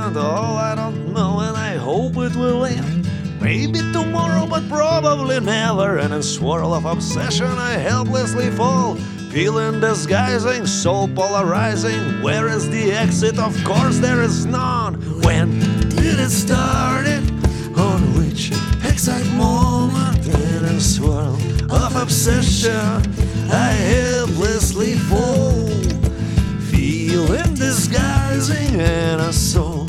moment. Oh, I don't know, and I hope it will end. Maybe tomorrow, but probably never. And in swirl of obsession, I helplessly fall. Feeling disguising, soul polarizing. Where is the exit? Of course, there is none. When did it start? On which exact moment? In a swirl of obsession, I helplessly fall. Feeling disguising, and a soul